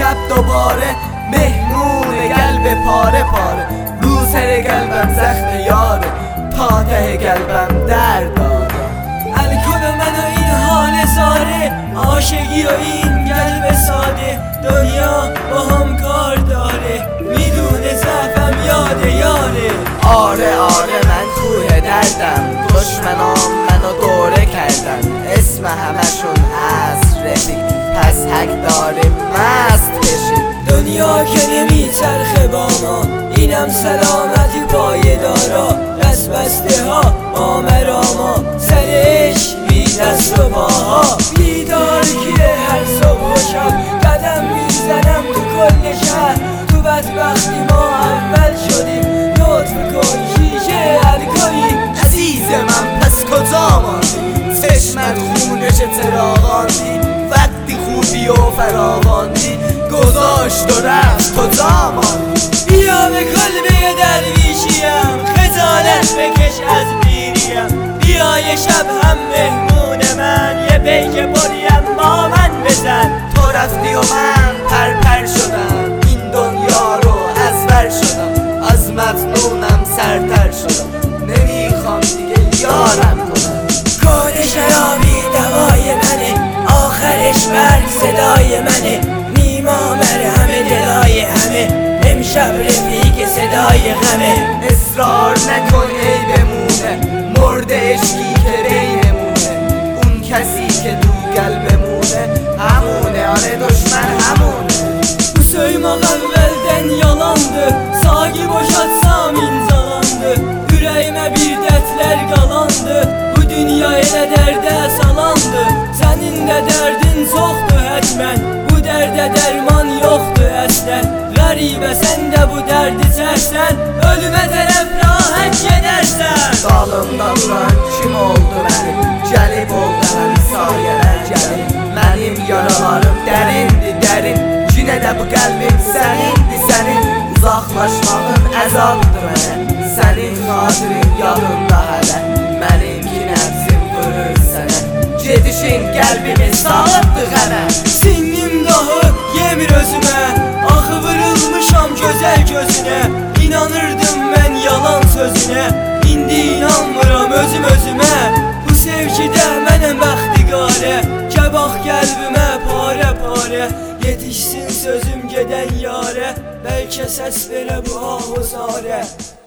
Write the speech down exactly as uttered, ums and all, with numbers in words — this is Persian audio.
شب دوباره مهمون قلب پاره پاره. رو سر قلبم زخم یاره، تا ته قلبم درد داره. الکل منو این حال زاره، عاشقی و این قلب ساده. دنیا با هم کار داره، میدونه ضعفم یاد یاره. آره آره من کوه دردم، دشمنام منو دوره کردن. اسم همشون هست رفیق، پس حق داریم مست بشیم. دنیا که نمیچرخه با ما، اینم سلامتی پایدارا. دست بسته ها آمراما، سرش بی دست و پاها. بیدار کیه هر صبح و شب، قدم میزنم تو کل شهر. تو بدبختی ما اول شدیم، لطف کن شیشه الکلی. عزیز من پس کجا ماندی؟ چشمت خونش چراغاندی، وقتی خوبی و فراواندی گذاشت و رفت کجا ماندی؟ بیا به کلبه درویشیم، خجالت بکش از پیریم. بیا یه شب هم مهمون من، یه پیک بریم با من بزن. تو رفتی و من پر پر شدم، این دنیا رو از بر شدم. از مظنونم سرتر شدم، نمیخوام دیگه یارم کنم. کار شرابی دوای منه، آخرش مرگ صدای منه. نیما مرهم دلای همه، امشب رفیق صدای غمه. اصرار نکن ای بمونه، مرد عشقی که بینمونه. اون کسی که تو قلبمونه همونه، آره دشمن همونه. Bu söymağ əvvəldən yalandı, sağı boşatsam imzalandı. Ürəyimə bir dərdlər qalandı, bu dünya elə dərdə salandı. Sənin də dərdin çoxdur hətmən, bu dərdə dərman yoxdur əslən. Qəribə sən də bu dərdi çəksən, ölümə tərəf rahat gedərsən. Dalımda duran kim oldu mənim, gəlib oldu həm sayələr gəlib. Mənim yaralarım dərindir dərin, yine de bu kalbim senindir senin. Uzaklaşmağın əzabdır mənə, sənin xatirin yadımda hələ. Mənimki nəfsim vurur sənə, gedişin qəlbimi sağıbdır qənə. Sinnim dahi yemir özümə, axı vurulmuşam gözəl gözünə. İnanırdım mən yalan sözünə, indi inanmıram özüm özümə. Bu sevgidə mənəm bəxtiqarə, kəbax qəlbimə pare pare. Yetişsin sözüm gedən yare, bəlkə səs verə bu ahuzarə.